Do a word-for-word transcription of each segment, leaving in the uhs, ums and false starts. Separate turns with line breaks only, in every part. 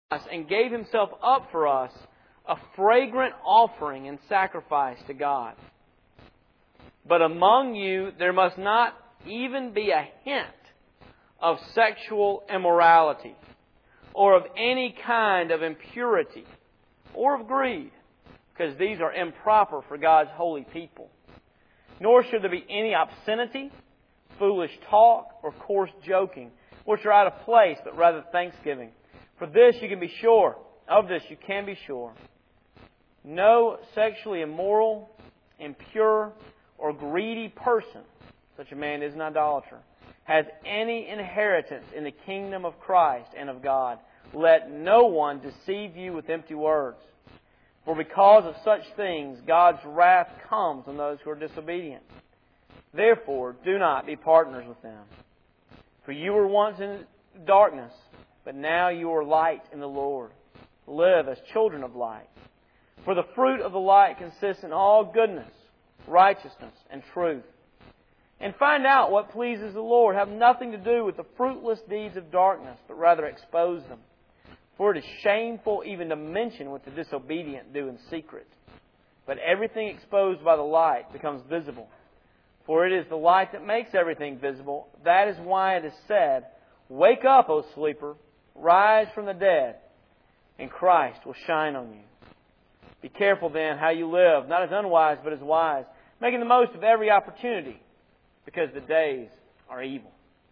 and gave Himself up for us, a fragrant offering and sacrifice to God. But among you there must not even be a hint of sexual immorality, or of any kind of impurity, or of greed, because these are improper for God's holy people. Nor should there be any obscenity, foolish talk, or coarse joking, which are out of place, but rather thanksgiving. For this you can be sure, of this you can be sure. No sexually immoral, impure, or greedy person, such a man is an idolater, has any inheritance in the kingdom of Christ and of God. Let no one deceive you with empty words. For because of such things, God's wrath comes on those who are disobedient. Therefore, do not be partners with them. For you were once in darkness, but now you are light in the Lord. Live as children of light. For the fruit of the light consists in all goodness, righteousness, and truth. And find out what pleases the Lord. Have nothing to do with the fruitless deeds of darkness, but rather expose them. For it is shameful even to mention what the disobedient do in secret. But everything exposed by the light becomes visible. For it is the light that makes everything visible. That is why it is said, Wake up, O sleeper, rise from the dead, and Christ will shine on you. Be careful then how you live, not as unwise, but as wise, making the most of every opportunity, because the days are evil.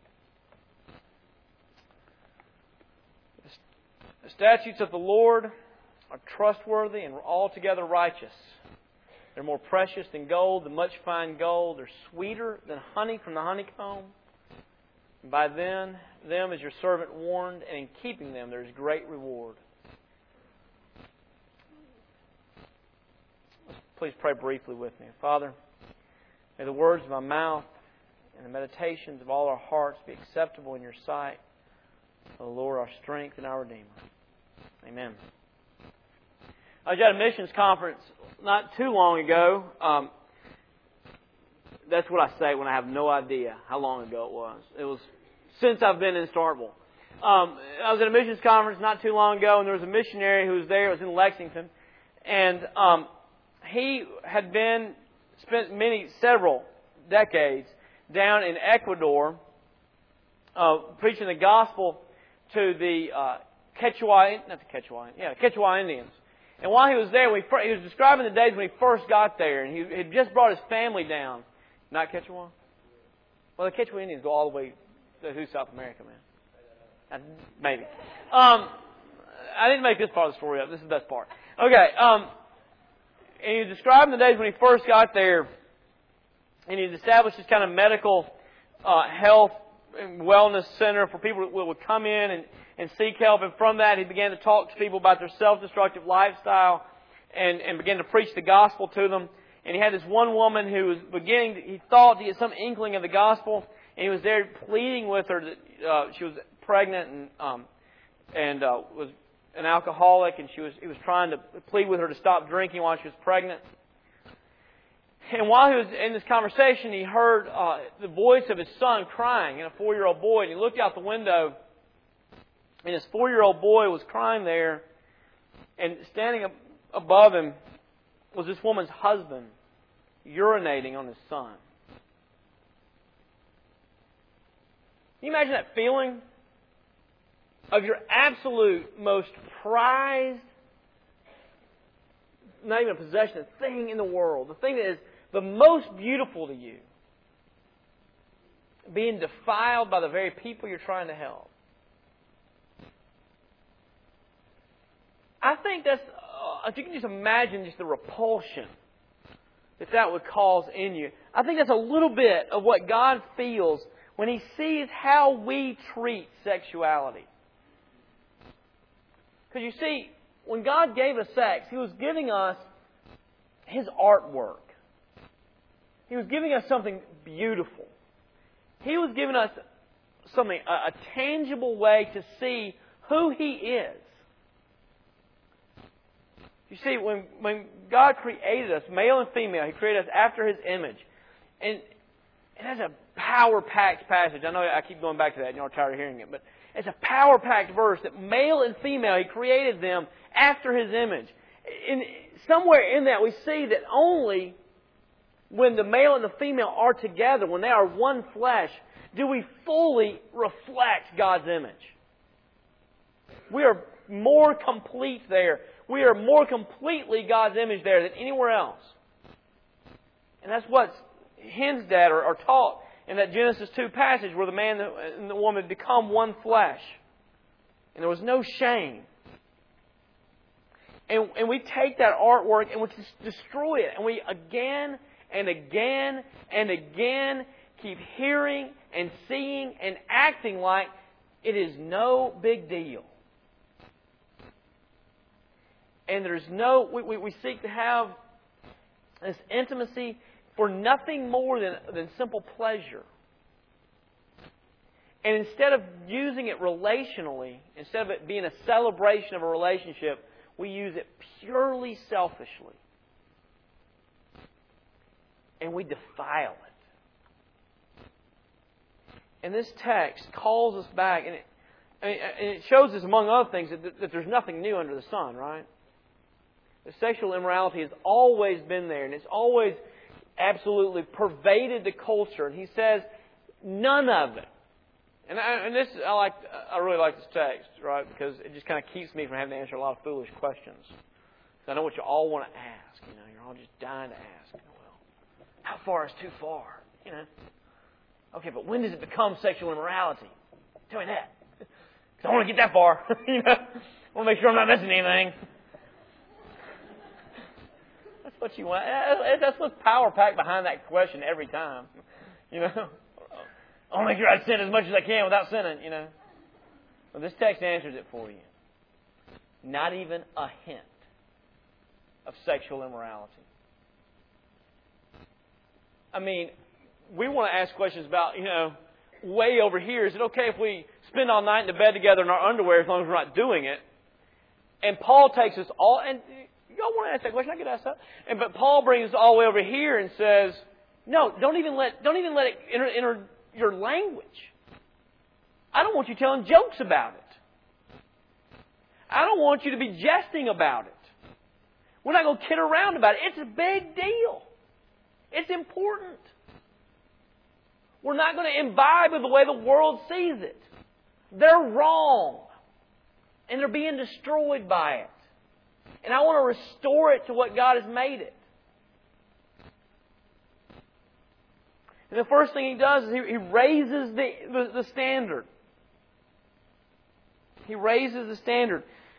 The statutes of the Lord are trustworthy and altogether righteous. They're more precious than gold, than much fine gold. They're sweeter than honey from the honeycomb. And by then, them is your servant warned, and in keeping them there is great reward. Please pray briefly with me. Father, may the words of my mouth and the meditations of all our hearts be acceptable in your sight. O Lord, our strength and our Redeemer. Amen. I was at a missions conference not too long ago. Um, that's what I say when I have no idea how long ago it was. It was since I've been in Starkville. Um, I was at a missions conference not too long ago, and there was a missionary who was there. It was in Lexington. And um, he had been, spent many, several decades down in Ecuador uh, preaching the gospel to the uh, Quechua, not the Quechua, yeah, Quechua Indians. And while he was there, we, he was describing the days when he first got there, and he had just brought his family down. Not Quechua? Well, the Quechua Indians go all the way to who, South America, man? Uh, maybe. Um, I didn't make this part of the story up. This is the best part. Okay. Um, and he was describing the days when he first got there, and he established this kind of medical uh, health and wellness center for people who would come in and, and seek help. And from that, he began to talk to people about their self-destructive lifestyle and, and began to preach the gospel to them. And he had this one woman who was beginning, to, he thought he had some inkling of the gospel, and he was there pleading with her. That, uh, she was pregnant and um, and uh, was an alcoholic, and she was he was trying to plead with her to stop drinking while she was pregnant. And while he was in this conversation, he heard uh, the voice of his son crying, and a four-year-old boy. And he looked out the window, and his four-year-old boy was crying there. And standing up above him was this woman's husband, urinating on his son. Can you imagine that feeling of your absolute most prized, not even a possession, a thing in the world, the thing that is the most beautiful to you, being defiled by the very people you're trying to help? I think that's, uh, if you can just imagine just the repulsion that that would cause in you. I think that's a little bit of what God feels when He sees how we treat sexuality. Because you see, when God gave us sex, He was giving us His artwork. He was giving us something beautiful. He was giving us something, a, a tangible way to see who He is. You see, when, when God created us, male and female, He created us after His image. And, and that's a power-packed passage. I know I keep going back to that, and you're tired of hearing it. But It's a power-packed verse that male and female, He created them after His image. In, somewhere in that we see that only when the male and the female are together, when they are one flesh, do we fully reflect God's image. We are more complete there. We are more completely God's image there than anywhere else. And that's what's hinged at or, or taught in that Genesis two passage where the man and the woman become one flesh. And there was no shame. And, and we take that artwork and we just destroy it. And we again and again and again keep hearing and seeing and acting like it is no big deal. And there's no, we, we, we seek to have this intimacy for nothing more than, than simple pleasure. And instead of using it relationally, instead of it being a celebration of a relationship, we use it purely selfishly. And we defile it. And this text calls us back, and it, and it shows us, among other things, that, that there's nothing new under the sun, right? The sexual immorality has always been there, and it's always absolutely pervaded the culture. And he says, none of it. And, I, and this, I like, I really like this text, right? Because it just kind of keeps me from having to answer a lot of foolish questions. Because I know what you all want to ask. You know, you're all just dying to ask. Well, how far is too far? You know. Okay, but when does it become sexual immorality? Tell me that. Because I want to get that far. You know, I want to make sure I'm not missing anything. That's what you want. That's what's power packed behind that question every time. You know, I want to make sure I sin as much as I can without sinning. You know, well, this text answers it for you. Not even a hint of sexual immorality. I mean, we want to ask questions about, you know, way over here. Is it okay if we spend all night in the bed together in our underwear as long as we're not doing it? And Paul takes us all, and y'all want to ask that question? I could ask that. And but Paul brings us all the way over here and says, no, don't even let don't even let it enter, enter your language. I don't want you telling jokes about it. I don't want you to be jesting about it. We're not going to kid around about it. It's a big deal. It's important. We're not going to imbibe with the way the world sees it. They're wrong. And they're being destroyed by it. And I want to restore it to what God has made it. And the first thing He does is He, he raises the, the, the standard. He raises the standard.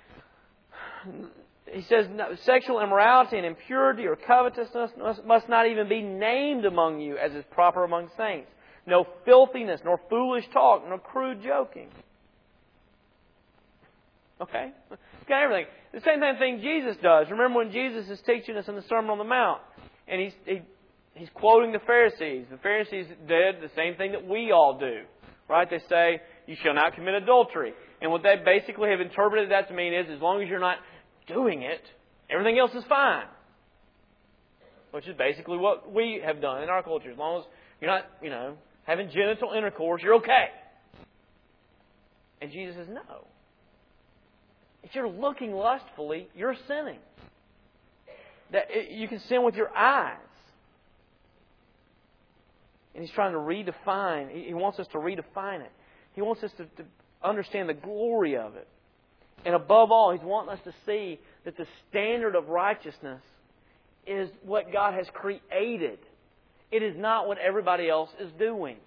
He says sexual immorality and impurity or covetousness must, must not even be named among you as is proper among saints. No filthiness, nor foolish talk, nor crude joking. Okay? It's got everything. The same kind of thing Jesus does. Remember when Jesus is teaching us in the Sermon on the Mount, and he's, he, he's quoting the Pharisees. The Pharisees did the same thing that we all do. Right? They say, you shall not commit adultery. And what they basically have interpreted that to mean is, as long as you're not doing it, everything else is fine. Which is basically what we have done in our culture. As long as you're not, you know, having genital intercourse, you're okay. And Jesus says, no. If you're looking lustfully, you're sinning. That you can sin with your eyes. And He's trying to redefine. He wants us to redefine it. He wants us to, to understand the glory of it. And above all, He's wanting us to see that the standard of righteousness is what God has created. It is not what everybody else is doing.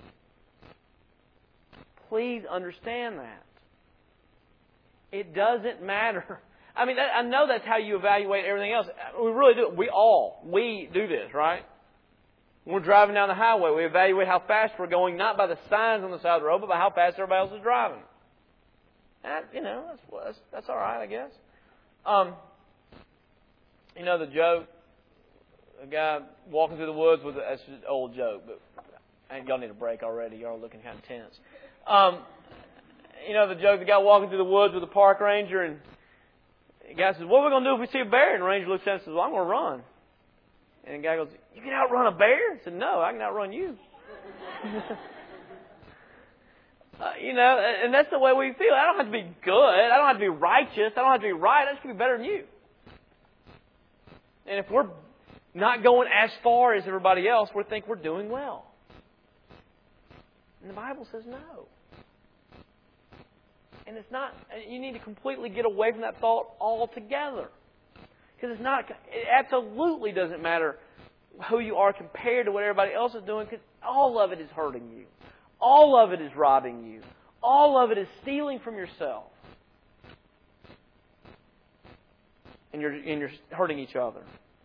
Please understand that. It doesn't matter. I mean, I know that's how you evaluate everything else. We really do. We all, we do this, right? When we're driving down the highway, we evaluate how fast we're going, not by the signs on the side of the road, but by how fast everybody else is driving. And, you know, that's, that's, that's all right, I guess. Um, you know the joke, a guy walking through the woods with, a, that's an old joke, but I think y'all need a break already. Y'all are looking kind of tense. Um, you know the joke, the guy walking through the woods with a park ranger, and the guy says, what are we going to do if we see a bear? And the ranger looks at him and says, well, I'm going to run. And the guy goes, you can outrun a bear? I said, no, I can outrun you. Uh, you know, and that's the way we feel. I don't have to be good. I don't have to be righteous. I don't have to be right. I just can be better than you. And if we're not going as far as everybody else, we think we're doing well. And the Bible says no. And it's not, you need to completely get away from that thought altogether. Because it's not, it absolutely doesn't matter who you are compared to what everybody else is doing, because all of it is hurting you. All of it is robbing you. All of it is stealing from yourself. And you're, and you're hurting each other.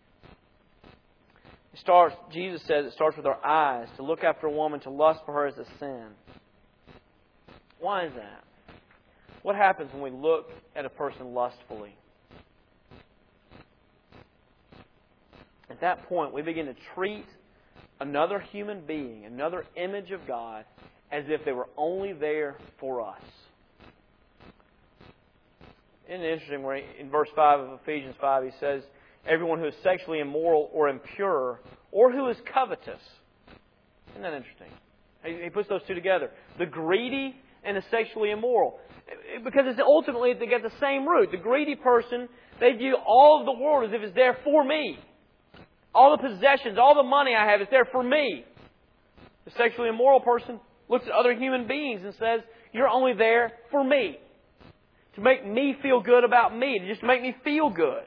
It starts, Jesus says it starts with our eyes. To look after a woman, to lust for her is a sin. Why is that? What happens when we look at a person lustfully? At that point, we begin to treat another human being, another image of God, as if they were only there for us. Isn't it interesting where in verse five of Ephesians five he says, everyone who is sexually immoral or impure or who is covetous. Isn't that interesting? He puts those two together. The greedy and the sexually immoral. Because it's ultimately they get the same root. The greedy person, they view all of the world as if it's there for me. All the possessions, all the money I have is there for me. The sexually immoral person looks at other human beings and says, you're only there for me. To make me feel good about me. To just make me feel good.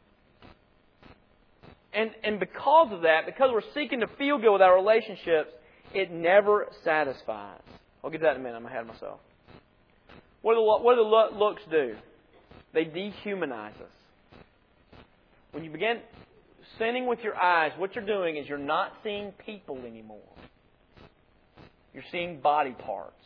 And, and because of that, because we're seeking to feel good with our relationships, it never satisfies. I'll get to that in a minute. I'm ahead of myself. What do the, what do the looks do? They dehumanize us. When you begin sinning with your eyes, what you're doing is you're not seeing people anymore. You're seeing body parts.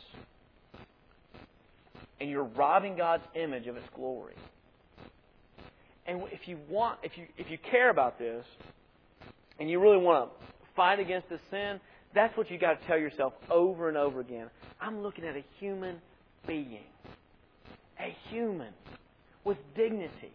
And you're robbing God's image of its glory. And if you want, if you if you care about this, and you really want to fight against this sin, that's what you got to tell yourself over and over again. I'm looking at a human being. A human with dignity.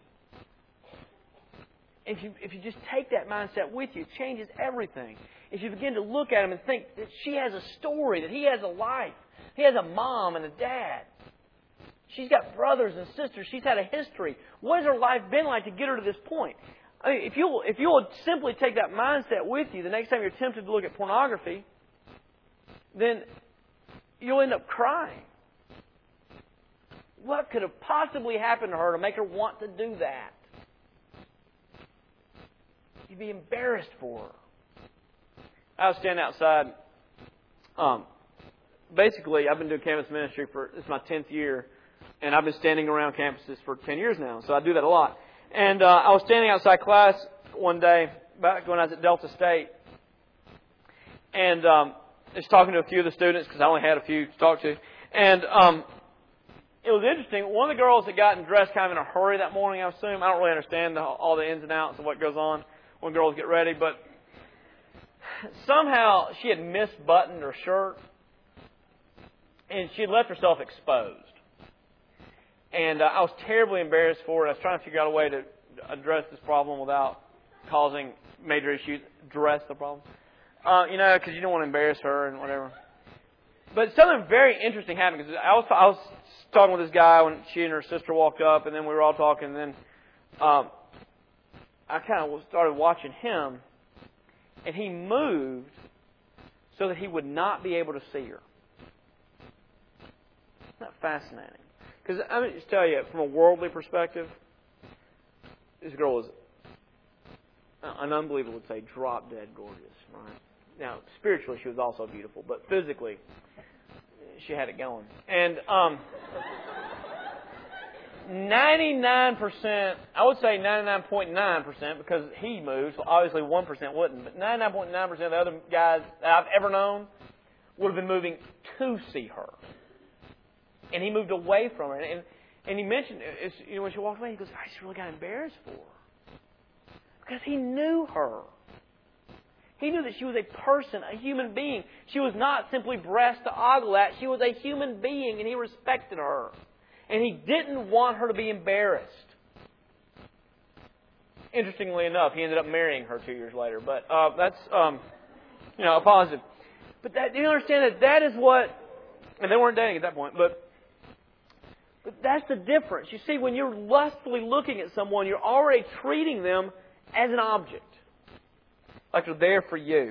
If you if you just take that mindset with you, it changes everything. If you begin to look at him and think that she has a story, that he has a life, he has a mom and a dad. She's got brothers and sisters. She's had a history. What has her life been like to get her to this point? I mean, if you'll if you'll simply take that mindset with you, the next time you're tempted to look at pornography, then you'll end up crying. What could have possibly happened to her to make her want to do that? You'd be embarrassed for her. I was standing outside. Um, basically, I've been doing campus ministry for, this is my tenth year, and I've been standing around campuses for ten years now, so I do that a lot. And uh, I was standing outside class one day, back when I was at Delta State, and um, just talking to a few of the students, because I only had a few to talk to, and um, it was interesting. One of the girls had gotten dressed kind of in a hurry that morning, I assume. I don't really understand the, all the ins and outs of what goes on when girls get ready, but somehow she had misbuttoned her shirt, and she had left herself exposed. And uh, I was terribly embarrassed for it. I was trying to figure out a way to address this problem without causing major issues. Address the problem. Uh, you know, because you don't want to embarrass her and whatever. But something very interesting happened. Because I was, I was talking with this guy when she and her sister walked up, and then we were all talking, and then um, I kind of started watching him, and he moved so that he would not be able to see her. Isn't that fascinating? Because I mean, just tell you, from a worldly perspective, this girl was, an unbeliever would say, drop dead gorgeous, right? Now, spiritually, she was also beautiful, but physically, she had it going. And um, ninety-nine percent, I would say ninety-nine point nine percent, because he moved, so obviously one percent wouldn't, but ninety-nine point nine percent of the other guys that I've ever known would have been moving to see her. And he moved away from her. And, and he mentioned, you know, when she walked away, he goes, I just really got embarrassed for her. Because he knew her. He knew that she was a person, a human being. She was not simply breasts to ogle at. She was a human being, and he respected her. And he didn't want her to be embarrassed. Interestingly enough, he ended up marrying her two years later. But uh, that's, um, you know, a positive. But that, do you understand that that is what And they weren't dating at that point. But, but that's the difference. You see, when you're lustfully looking at someone, you're already treating them as an object. Like they're there for you.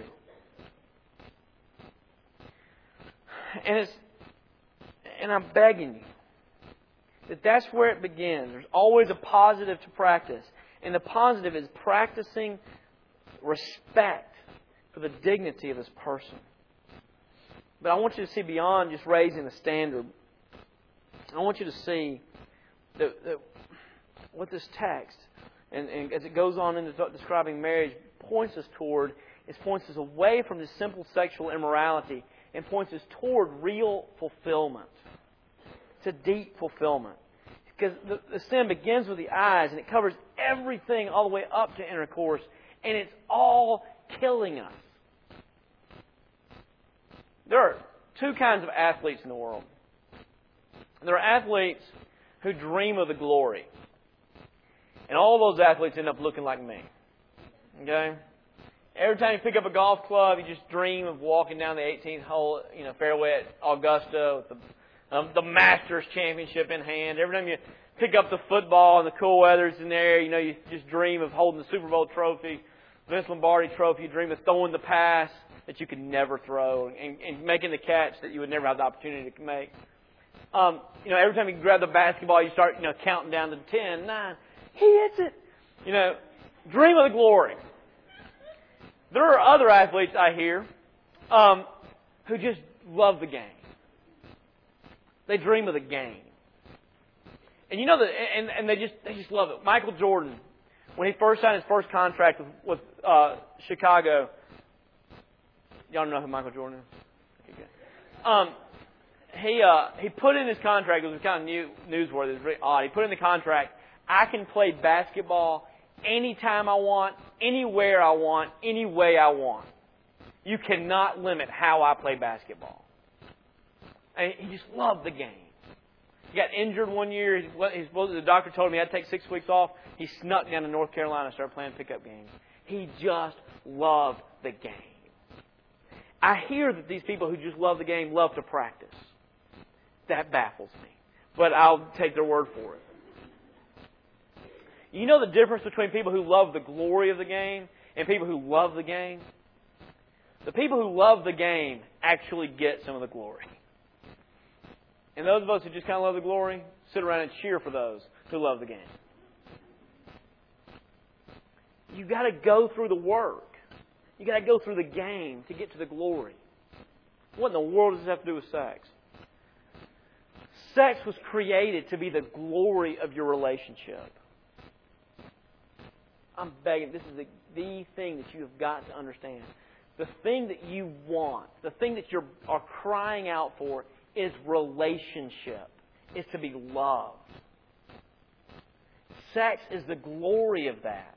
And it's, and I'm begging you that that's where it begins. There's always a positive to practice. And the positive is practicing respect for the dignity of this person. But I want you to see beyond just raising the standard. I want you to see that, that what this text, and, and as it goes on into describing marriage, points us toward, is points us away from this simple sexual immorality and points us toward real fulfillment. It's a deep fulfillment. Because the, the sin begins with the eyes and it covers everything all the way up to intercourse, and it's all killing us. There are two kinds of athletes in the world. There are athletes who dream of the glory. And all those athletes end up looking like me. Okay? Every time you pick up a golf club, you just dream of walking down the eighteenth hole, you know, fairway at Augusta with the, um, the Masters Championship in hand. Every time you pick up the football and the cool weather's in there, you know, you just dream of holding the Super Bowl trophy, Vince Lombardi trophy. You dream of throwing the pass that you could never throw and, and making the catch that you would never have the opportunity to make. Um, you know, every time you grab the basketball, you start, you know, counting down to ten, nine. He hits it. You know, dream of the glory. There are other athletes I hear um, who just love the game. They dream of the game, and you know that, and, and they just they just love it. Michael Jordan, when he first signed his first contract with, with uh, Chicago, y'all know who Michael Jordan is. Okay, good. Um, he uh, he put in his contract. It was kind of new, newsworthy. It was very odd. He put in the contract, I can play basketball anytime I want, anywhere I want, any way I want. You cannot limit how I play basketball. And he just loved the game. He got injured one year. He's, the doctor told him he had to take six weeks off. He snuck down to North Carolina and started playing pickup games. He just loved the game. I hear that these people who just love the game love to practice. That baffles me. But I'll take their word for it. You know the difference between people who love the glory of the game and people who love the game? The people who love the game actually get some of the glory. And those of us who just kind of love the glory, sit around and cheer for those who love the game. You've got to go through the work. You've got to go through the game to get to the glory. What in the world does this have to do with sex? Sex was created to be the glory of your relationship. I'm begging, this is the, the thing that you have got to understand. The thing that you want, the thing that you are crying out for is relationship. Is to be loved. Sex is the glory of that.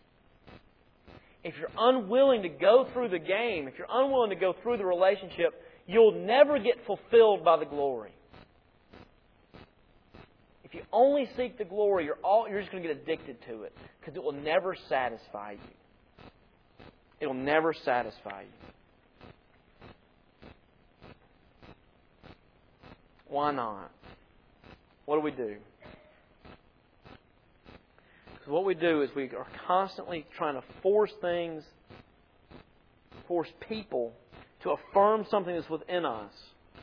If you're unwilling to go through the game, if you're unwilling to go through the relationship, you'll never get fulfilled by the glory. If you only seek the glory, you're all, you're just going to get addicted to it because it will never satisfy you. It will never satisfy you. Why not? What do we do? Because what we do is we are constantly trying to force things, force people to affirm something that's within us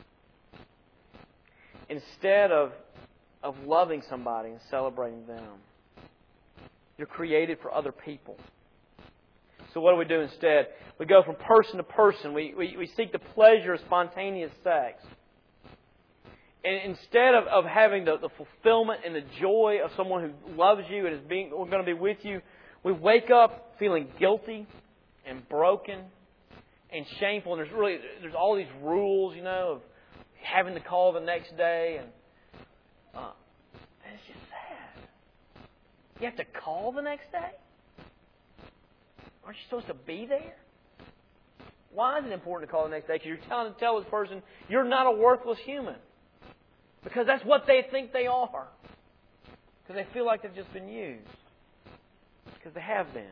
instead of of loving somebody and celebrating them. You're created for other people. So what do we do instead? We go from person to person. We, we, we seek the pleasure of spontaneous sex. And instead of, of having the, the fulfillment and the joy of someone who loves you and is being going to be with you, we wake up feeling guilty and broken and shameful. And there's really there's all these rules, you know, of having to call the next day, and uh, it's just sad. You have to call the next day? Aren't you supposed to be there? Why is it important to call the next day? Because you're telling to tell this person you're not a worthless human. Because that's what they think they are. Because they feel like they've just been used. Because they have been.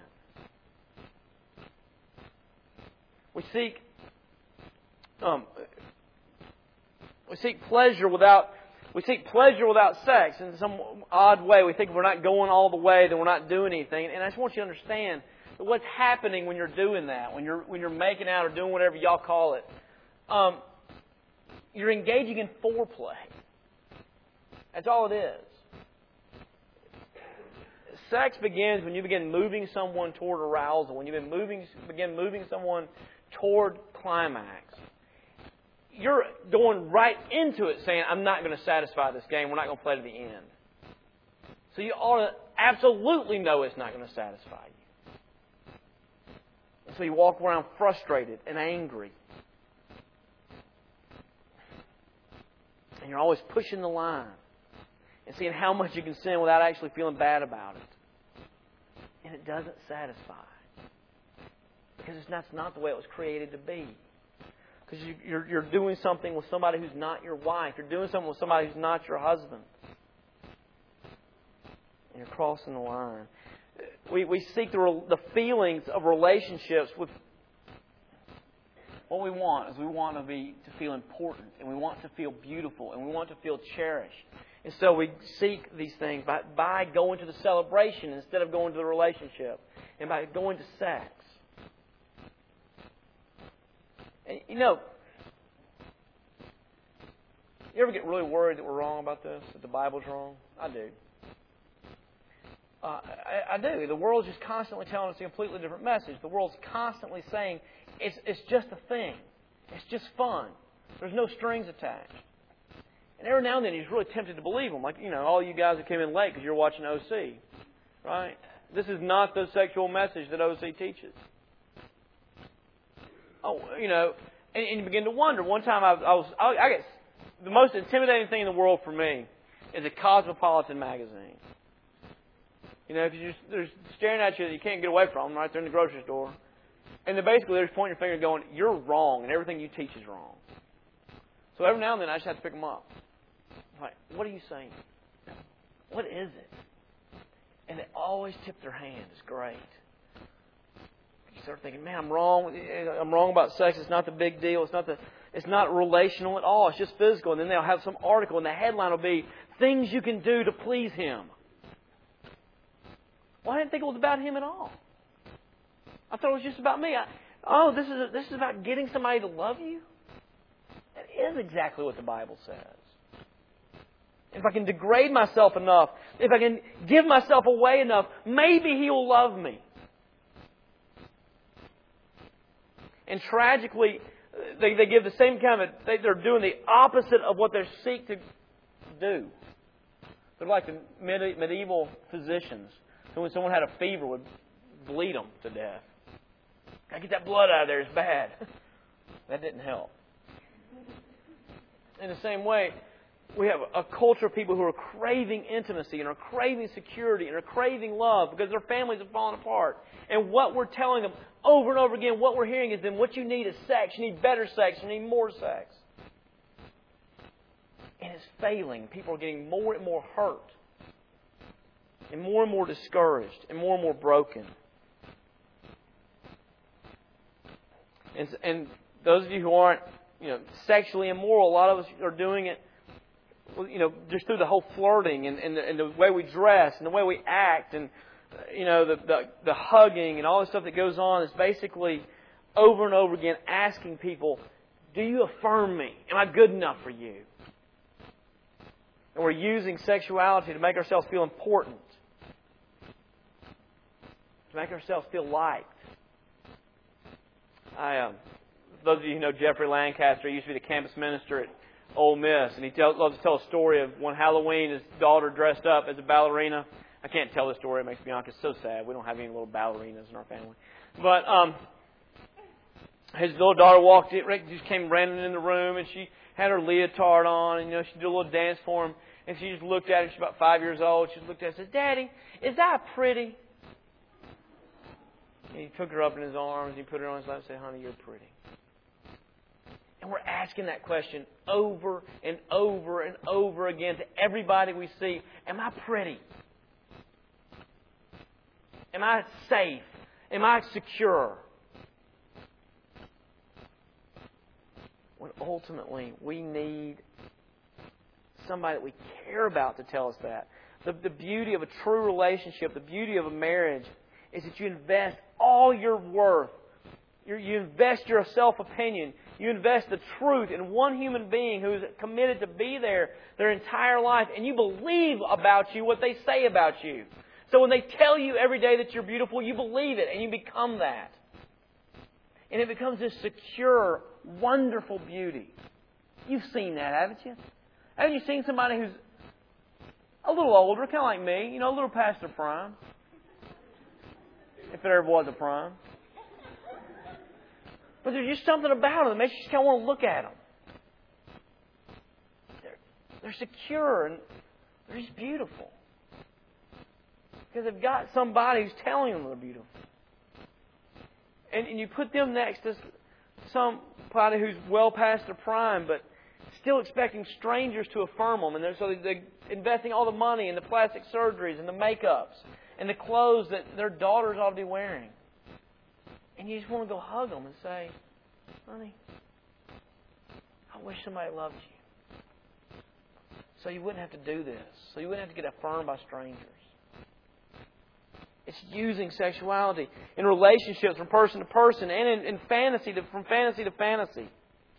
We seek... Um, We seek pleasure without we seek pleasure without sex in some odd way. We think if we're not going all the way, then we're not doing anything. And I just want you to understand that what's happening when you're doing that, when you're when you're making out or doing whatever y'all call it, um, you're engaging in foreplay. That's all it is. Sex begins when you begin moving someone toward arousal, when you begin moving, begin moving someone toward climax. You're going right into it saying, I'm not going to satisfy this game. We're not going to play to the end. So you ought to absolutely know it's not going to satisfy you. And so you walk around frustrated and angry. And you're always pushing the line and seeing how much you can sin without actually feeling bad about it. And it doesn't satisfy. Because it's not, it's not the way it was created to be. Because you, you're, you're doing something with somebody who's not your wife. You're doing something with somebody who's not your husband. And you're crossing the line. We, we seek the, the feelings of relationships with... What we want is we want to be to feel important. And we want to feel beautiful. And we want to feel cherished. And so we seek these things by, by going to the celebration instead of going to the relationship. And by going to sex. And, you know, you ever get really worried that we're wrong about this? That the Bible's wrong? I do. Uh, I, I do. The world's just constantly telling us a completely different message. The world's constantly saying it's, it's just a thing. It's just fun. There's no strings attached. And every now and then he's really tempted to believe them. Like, you know, all you guys that came in late because you're watching O C. Right? This is not the sexual message that O C teaches. Oh, you know, and, and you begin to wonder. One time I, I was, I, I guess, the most intimidating thing in the world for me is a Cosmopolitan magazine. You know, if you just, they're staring at you that you can't get away from them, right? They're in the grocery store. And they're basically, they're just pointing your finger going, you're wrong, and everything you teach is wrong. So every now and then I just have to pick them up. I'm like, what are you saying? What is it? And they always tip their hand. It's great. You start thinking, man, I'm wrong. I'm wrong about sex. It's not the big deal. It's not the. It's not relational at all. It's just physical. And then they'll have some article, and the headline will be "Things You Can Do to Please Him." Well, I didn't think it was about him at all. I thought it was just about me. I, oh, this is a, this is about getting somebody to love you. That is exactly what the Bible says. If I can degrade myself enough, if I can give myself away enough, maybe He will love me. And tragically, they, they give the same kind of... They, they're doing the opposite of what they seek to do. They're like the medieval physicians who, when someone had a fever, would bleed them to death. Gotta get that blood out of there. It's bad. That didn't help. In the same way, we have a culture of people who are craving intimacy and are craving security and are craving love because their families have fallen apart. And what we're telling them over and over again, what we're hearing is then what you need is sex. You need better sex. You need more sex. And it's failing. People are getting more and more hurt. And more and more discouraged. And more and more broken. And, and those of you who aren't, you know, sexually immoral, a lot of us are doing it, you know, just through the whole flirting and, and, the, and the way we dress and the way we act and, you know, the, the the hugging and all the stuff that goes on is basically over and over again asking people, do you affirm me? Am I good enough for you? And we're using sexuality to make ourselves feel important. To make ourselves feel liked. I, um, those of you who know Jeffrey Lancaster, he used to be the campus minister at Ole Miss, and he tell, loves to tell a story of one Halloween, his daughter dressed up as a ballerina. I can't tell the story. It makes Bianca so sad. We don't have any little ballerinas in our family. But um, his little daughter walked in, just came running in the room, and she had her leotard on, and you know she did a little dance for him. And she just looked at him. She's about five years old. She just looked at him and said, "Daddy, is that pretty?" And he took her up in his arms. And he put her on his lap and said, "Honey, you're pretty." And we're asking that question over and over and over again to everybody we see. Am I pretty? Am I safe? Am I secure? when ultimately we need somebody that we care about to tell us that. The, the beauty of a true relationship, the beauty of a marriage, is that you invest all your worth. You, you invest your self-opinion. You invest the truth in one human being who is committed to be there their entire life. And you believe about you what they say about you. So when they tell you every day that you're beautiful, you believe it and you become that. And it becomes this secure, wonderful beauty. You've seen that, haven't you? Haven't you seen somebody who's a little older, kind of like me, you know, a little past their prime? If there ever was a prime. But there's just something about them that makes you just kind of want to look at them. They're, they're secure and they're just beautiful. Because they've got somebody who's telling them they're beautiful. And, and you put them next to somebody who's well past their prime, but still expecting strangers to affirm them. And they're, so they're investing all the money in the plastic surgeries and the makeups and the clothes that their daughters ought to be wearing. And you just want to go hug them and say, honey, I wish somebody loved you. So you wouldn't have to do this. So you wouldn't have to get affirmed by strangers. It's using sexuality in relationships from person to person and in, in fantasy, to, from fantasy to fantasy.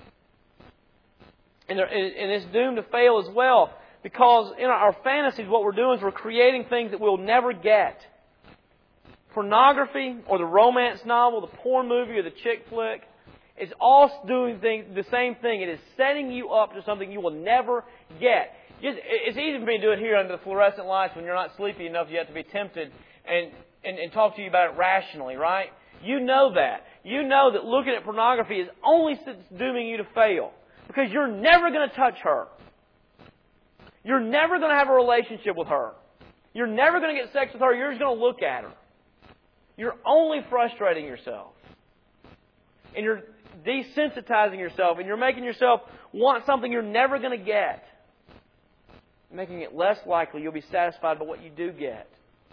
And, and it's doomed to fail as well, because in our fantasies what we're doing is we're creating things that we'll never get. Pornography or the romance novel, the porn movie or the chick flick is all doing things, the same thing. It is setting you up to something you will never get. Just, it's easy for me to do it here under the fluorescent lights when you're not sleepy enough yet to be tempted and, and, and talk to you about it rationally, right? You know that. You know that looking at pornography is only dooming you to fail. Because you're never going to touch her. You're never going to have a relationship with her. You're never going to get sex with her. You're just going to look at her. You're only frustrating yourself. And you're desensitizing yourself. And you're making yourself want something you're never going to get. Making it less likely you'll be satisfied by what you do get.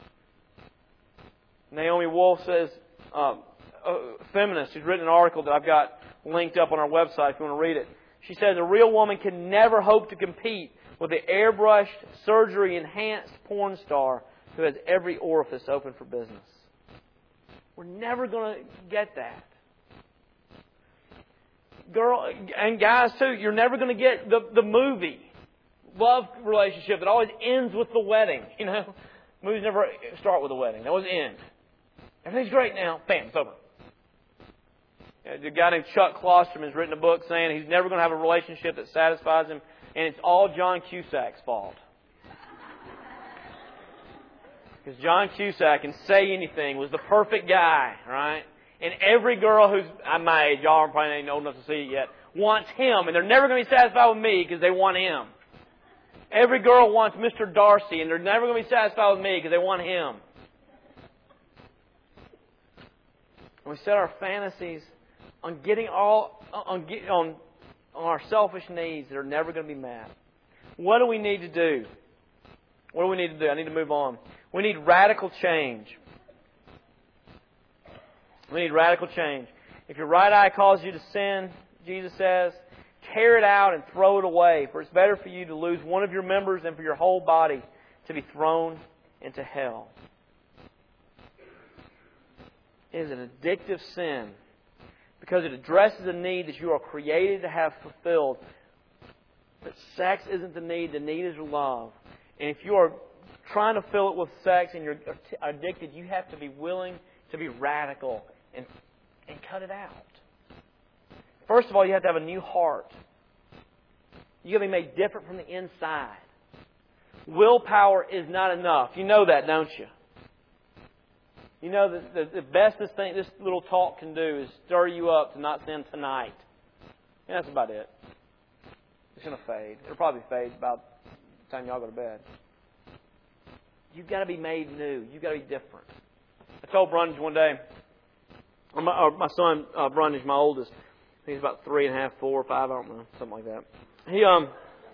Naomi Wolf says, um, a feminist who's written an article that I've got linked up on our website if you want to read it. She says a real woman can never hope to compete with the airbrushed, surgery-enhanced porn star who has every orifice open for business. We're never going to get that. Girl and guys too, you're never going to get the, the movie love relationship that always ends with the wedding. You know, movies never start with a wedding; they always end. Everything's great now. Bam, it's over. A guy named Chuck Klosterman has written a book saying he's never going to have a relationship that satisfies him, and it's all John Cusack's fault. Because John Cusack, in Say Anything, was the perfect guy, right? And every girl who's my age, y'all probably ain't old enough to see it yet, wants him, and they're never going to be satisfied with me because they want him. Every girl wants Mister Darcy, and they're never going to be satisfied with me because they want him. And we set our fantasies on getting all on on on our selfish needs that are never going to be met. What do we need to do? What do we need to do? I need to move on. We need radical change. We need radical change. If your right eye causes you to sin, Jesus says, tear it out and throw it away. For it's better for you to lose one of your members than for your whole body to be thrown into hell. It is an addictive sin because it addresses a need that you are created to have fulfilled. But sex isn't the need. The need is love. And if you are trying to fill it with sex and you're addicted, you have to be willing to be radical and, and cut it out. First of all, you have to have a new heart. You've got to be made different from the inside. Willpower is not enough. You know that, don't you? You know that the, the best this thing, this little talk can do is stir you up to not sin tonight. And that's about it. It's going to fade. It'll probably fade about the time y'all go to bed. You've got to be made new. You've got to be different. I told Brundage one day, or my, or my son uh, Brundage, my oldest, he's about three and a half, four, five, I don't know, something like that. He, um,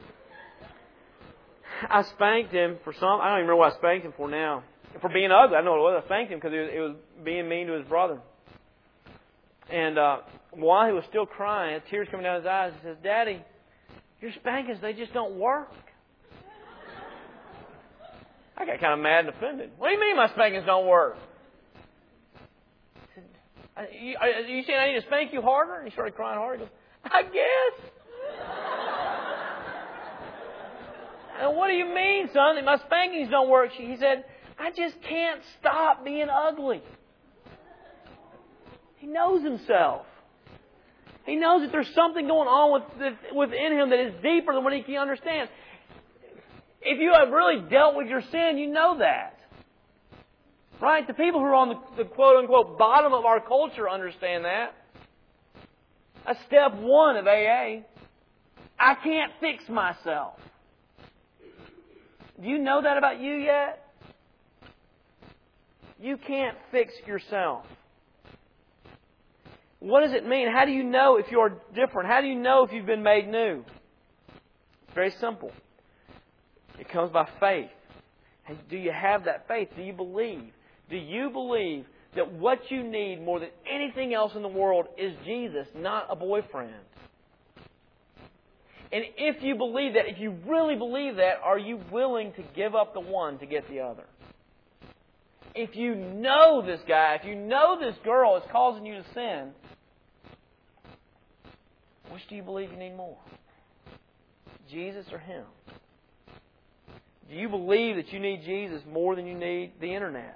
I spanked him for some. I don't even remember what I spanked him for now. For being ugly, I know what it was. I spanked him because it was, it was being mean to his brother. And uh, while he was still crying, tears coming down his eyes, he says, Daddy, your spankings, they just don't work. I got kind of mad and offended. What do you mean my spankings don't work? I said, you, are you saying I need to spank you harder? And he started crying harder. He goes, I guess. And what do you mean, son, that my spankings don't work? He said, I just can't stop being ugly. He knows himself. He knows that there's something going on with, within him that is deeper than what he can understand. If you have really dealt with your sin, you know that. Right? The people who are on the, the quote-unquote bottom of our culture understand that. That's step one of A A. I can't fix myself. Do you know that about you yet? You can't fix yourself. What does it mean? How do you know if you're different? How do you know if you've been made new? It's very simple. It comes by faith. And do you have that faith? Do you believe? Do you believe that what you need more than anything else in the world is Jesus, not a boyfriend? And if you believe that, if you really believe that, are you willing to give up the one to get the other? If you know this guy, if you know this girl is causing you to sin, which do you believe you need more? Jesus or Him? Do you believe that you need Jesus more than you need the internet?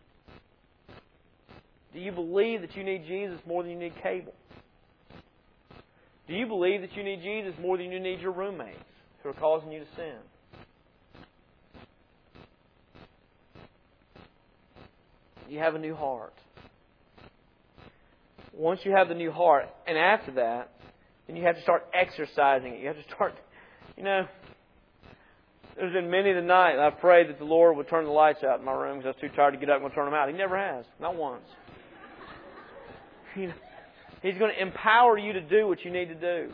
Do you believe that you need Jesus more than you need cable? Do you believe that you need Jesus more than you need your roommates who are causing you to sin? You have a new heart. Once you have the new heart, and after that, then you have to start exercising it. You have to start, you know, there's been many the night I prayed that the Lord would turn the lights out in my room because I was too tired to get up and turn them out. He never has. Not once. You know, He's going to empower you to do what you need to do.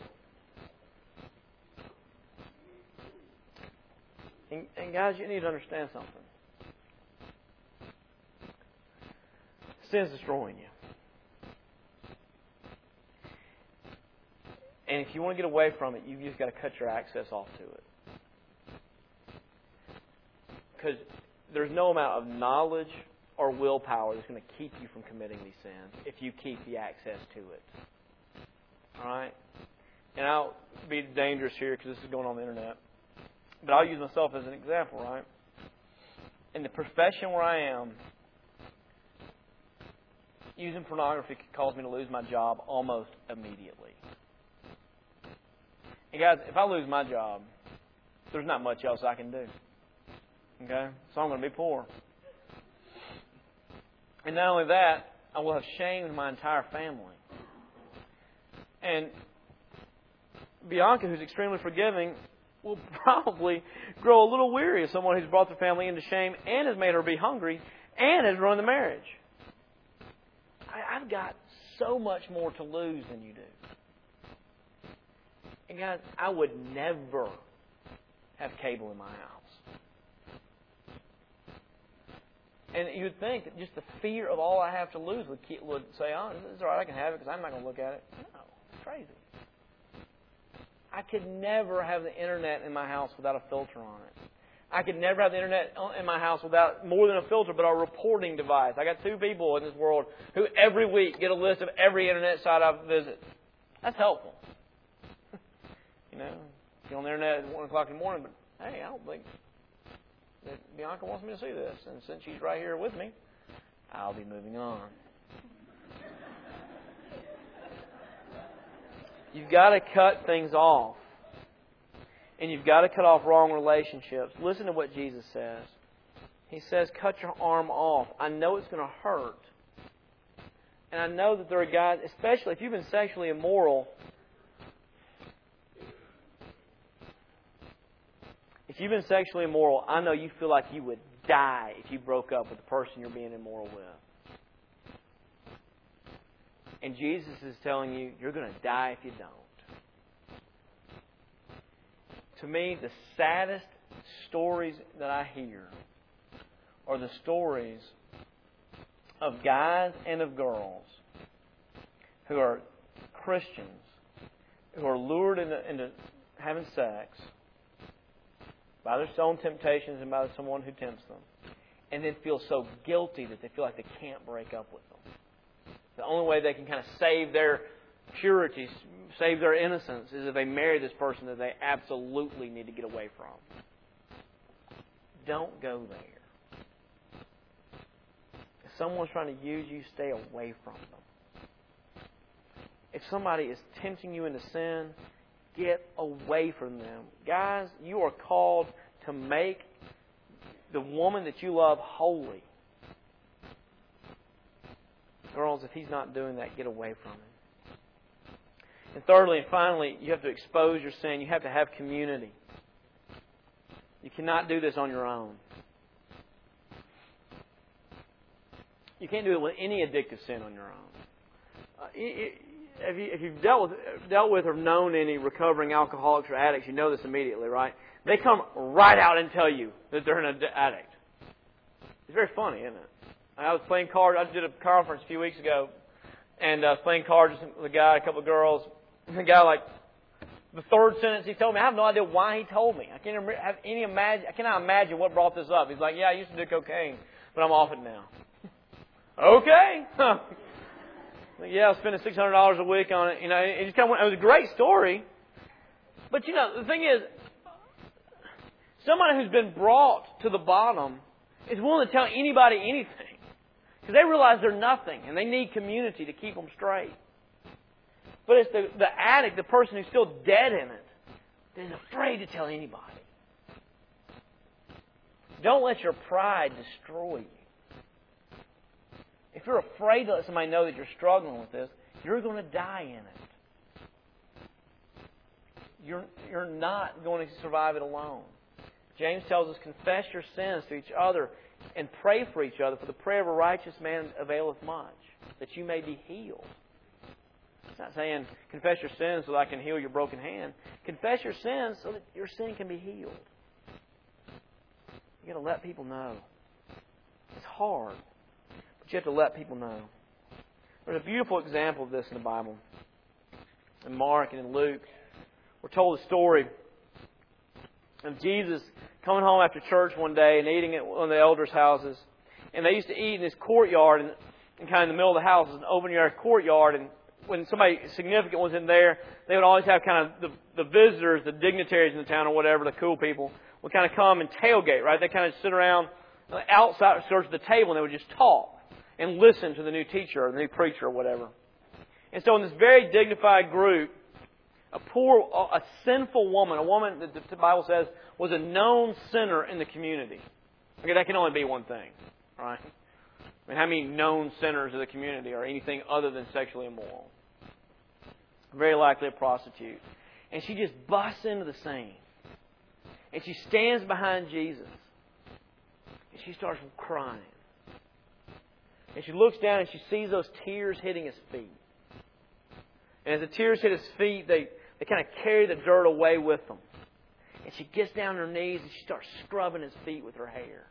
And, and guys, you need to understand something. Sin's destroying you. And if you want to get away from it, you've just got to cut your access off to it. Because there's no amount of knowledge or willpower that's going to keep you from committing these sins if you keep the access to it. Alright? And I'll be dangerous here because this is going on the internet. But I'll use myself as an example, right? In the profession where I am, using pornography could cause me to lose my job almost immediately. And guys, if I lose my job, there's not much else I can do. Okay? So I'm going to be poor. And not only that, I will have shamed my entire family. And Bianca, who's extremely forgiving, will probably grow a little weary of someone who's brought their family into shame and has made her be hungry and has ruined the marriage. I, I've got so much more to lose than you do. And guys, I would never have cable in my house. And you'd think that just the fear of all I have to lose would, keep, would say, oh, it's all right, I can have it because I'm not going to look at it. No, it's crazy. I could never have the internet in my house without a filter on it. I could never have the internet in my house without more than a filter, but a reporting device. I got two people in this world who every week get a list of every internet site I visit. That's helpful. You know, you're on the internet at one o'clock in the morning, but hey, I don't think that Bianca wants me to see this. And since she's right here with me, I'll be moving on. You've got to cut things off. And you've got to cut off wrong relationships. Listen to what Jesus says. He says, cut your arm off. I know it's going to hurt. And I know that there are guys, especially if you've been sexually immoral, if you've been sexually immoral, I know you feel like you would die if you broke up with the person you're being immoral with. And Jesus is telling you, you're going to die if you don't. To me, the saddest stories that I hear are the stories of guys and of girls who are Christians who are lured into, into having sex by their own temptations and by someone who tempts them, and then feel so guilty that they feel like they can't break up with them. The only way they can kind of save their purity, save their innocence, is if they marry this person that they absolutely need to get away from. Don't go there. If someone's trying to use you, stay away from them. If somebody is tempting you into sin, get away from them. Guys, you are called to make the woman that you love holy. Girls, if he's not doing that, get away from him. And thirdly and finally, you have to expose your sin. You have to have community. You cannot do this on your own. You can't do it with any addictive sin on your own. Uh, if, you, if you've dealt with, dealt with or known any recovering alcoholics or addicts, you know this immediately, right? They come right out and tell you that they're an addict. It's very funny, isn't it? I was playing cards. I did a conference a few weeks ago, and I was playing cards with a guy, a couple of girls. And the guy, like, the third sentence he told me, I have no idea why he told me. I can't have any imagine. I cannot imagine what brought this up. He's like, yeah, I used to do cocaine, but I'm off it now. Okay. Like, yeah, I was spending six hundred dollars a week on it. You know, it just kind of went, it was a great story. But, you know, the thing is, somebody who's been brought to the bottom is willing to tell anybody anything. Because they realize they're nothing and they need community to keep them straight. But it's the, the addict, the person who's still dead in it, that is afraid to tell anybody. Don't let your pride destroy you. If you're afraid to let somebody know that you're struggling with this, you're going to die in it. You're, you're not going to survive it alone. James tells us, confess your sins to each other and pray for each other, for the prayer of a righteous man availeth much, that you may be healed. It's not saying, confess your sins so that I can heal your broken hand. Confess your sins so that your sin can be healed. You've got to let people know. It's hard, but you have to let people know. There's a beautiful example of this in the Bible. In Mark and in Luke, we're told a story of Jesus coming home after church one day and eating at one of the elders' houses. And they used to eat in this courtyard, and, and kind of in the middle of the house was an open-air courtyard. And when somebody significant was in there, they would always have kind of the, the visitors, the dignitaries in the town or whatever, the cool people, would kind of come and tailgate, right? They kind of sit around outside of the table and they would just talk and listen to the new teacher or the new preacher or whatever. And so in this very dignified group, a poor, a sinful woman, a woman that the Bible says was a known sinner in the community. Okay, that can only be one thing, right? I mean, how many known sinners in the community are anything other than sexually immoral? Very likely a prostitute. And she just busts into the scene. And she stands behind Jesus. And she starts crying. And she looks down and she sees those tears hitting his feet. And as the tears hit his feet, they, they kind of carry the dirt away with them. And she gets down on her knees and she starts scrubbing his feet with her hair.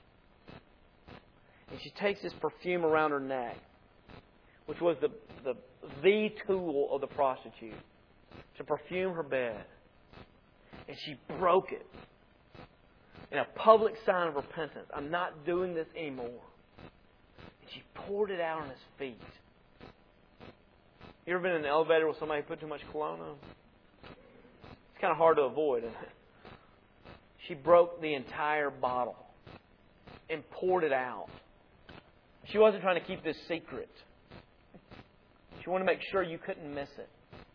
And she takes this perfume around her neck, which was the, the, the tool of the prostitute, to perfume her bed. And she broke it in a public sign of repentance. I'm not doing this anymore. And she poured it out on his feet. You ever been in an elevator with somebody who put too much cologne on? It's kind of hard to avoid, isn't it? She broke the entire bottle and poured it out. She wasn't trying to keep this secret. She wanted to make sure you couldn't miss it.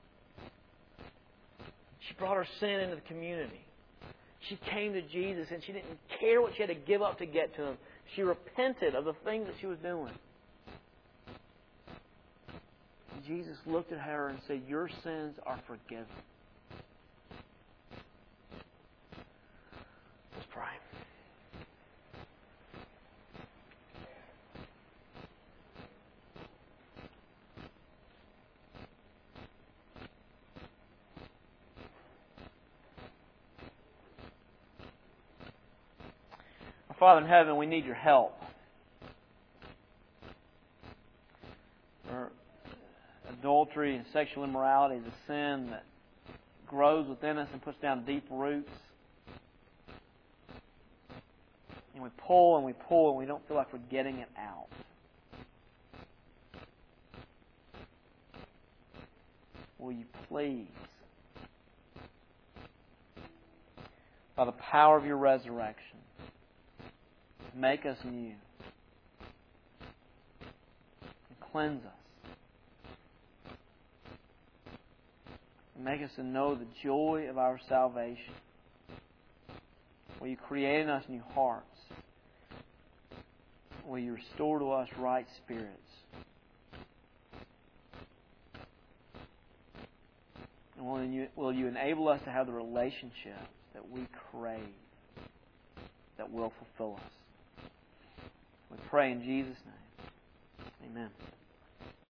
She brought her sin into the community. She came to Jesus and she didn't care what she had to give up to get to Him. She repented of the things that she was doing. And Jesus looked at her and said, your sins are forgiven. Let's pray. Father in heaven, we need your help. We're Adultery and sexual immorality is a sin that grows within us and puts down deep roots. And we pull and we pull and we don't feel like we're getting it out. Will you please, by the power of your resurrection, make us new and cleanse us. And make us to know the joy of our salvation. Will you create in us new hearts? Will you restore to us right spirits? And will you, will you enable us to have the relationships that we crave, that will fulfill us? We pray in Jesus' name. Amen.